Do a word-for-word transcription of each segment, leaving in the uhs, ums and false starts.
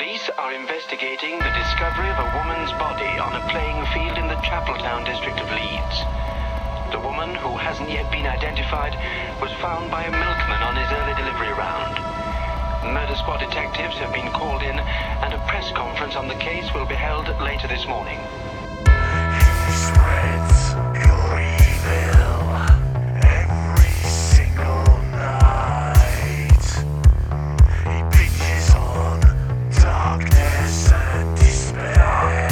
Police are investigating the discovery of a woman's body on a playing field in the Chapeltown district of Leeds. The woman, who hasn't yet been identified, was found by a milkman on his early delivery round. Murder squad detectives have been called in, and a press conference on the case will be held later this morning. He spreads your evil every single night. He pitches on darkness and despair.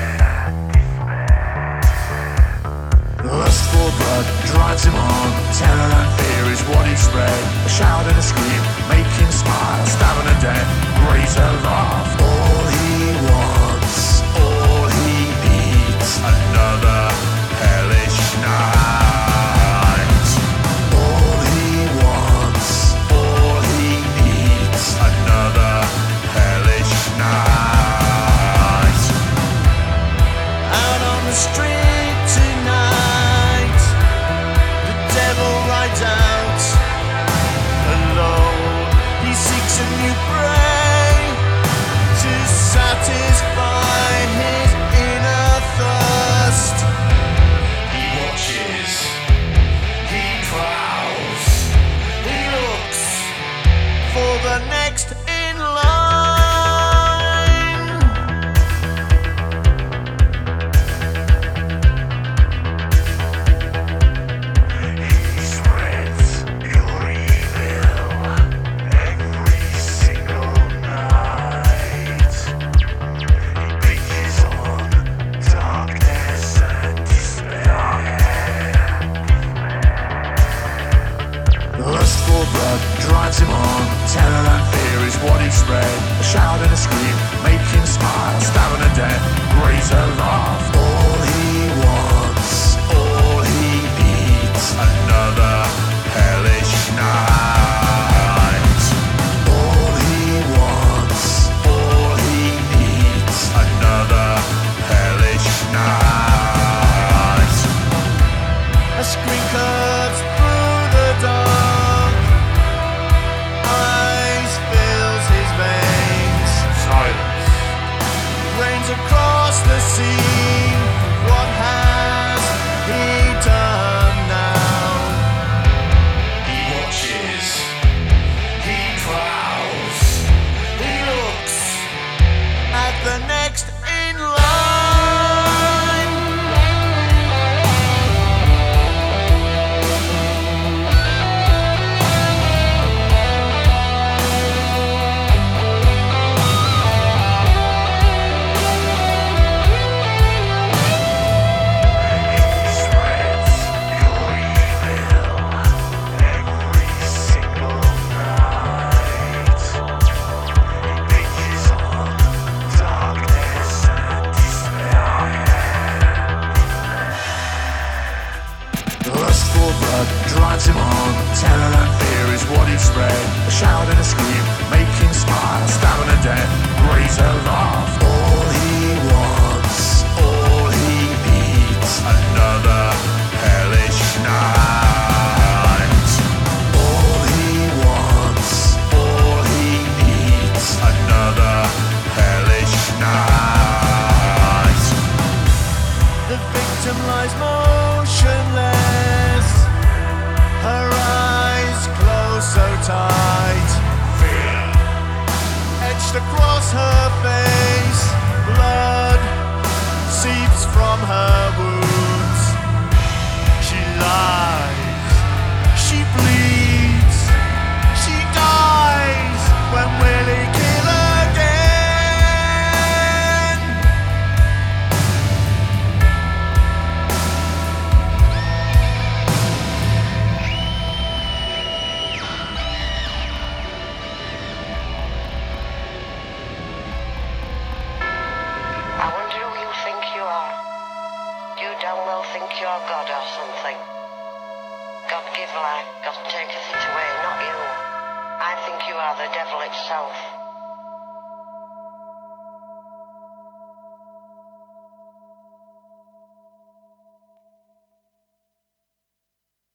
Lust for blood drives him on. Terror and fear is what he spread. A shout and a scream make him smile. Stabbing a death, greater laugh. All he wants, all he needs, another hellish night. All he wants, all he needs, another hellish night. Out on the street tonight, the devil rides out alone. He seeks a new prey to satisfy his inner thirst. He watches, he prowls, he looks for the next in line. He spreads your evil every single night. He pitches on darkness and despair. Lust for blood drives him on. Terror and fear is what he spread. A shout and a scream make him smile. Stabbing a death, greater laugh. All he wants, all he needs, another hellish night. All he wants, all he needs, another hellish night. A screen curves through the dark. Eyes fills his veins. Silence rains across the scene. What has he done now? He watches, he prowls, he looks at the next in line. He spreads your evil every single night. He pitches on darkness and despair. Lust for blood drives him on. Terror and fear is what he spread. A shout and a scream make him smile. Stabbing a death, greater laugh. All he wants, all he needs, another hellish night. All he wants, all he needs, another hellish night. The victim lies motionless, her eyes closed so tight. Fear etched across her face, blood seeps from her wounds. She lies, she bleeds, she dies. When will he kill again? I wonder who you think you are. You damn well think you're God or something. God give life, God taketh it away, not you. I think you are the devil itself.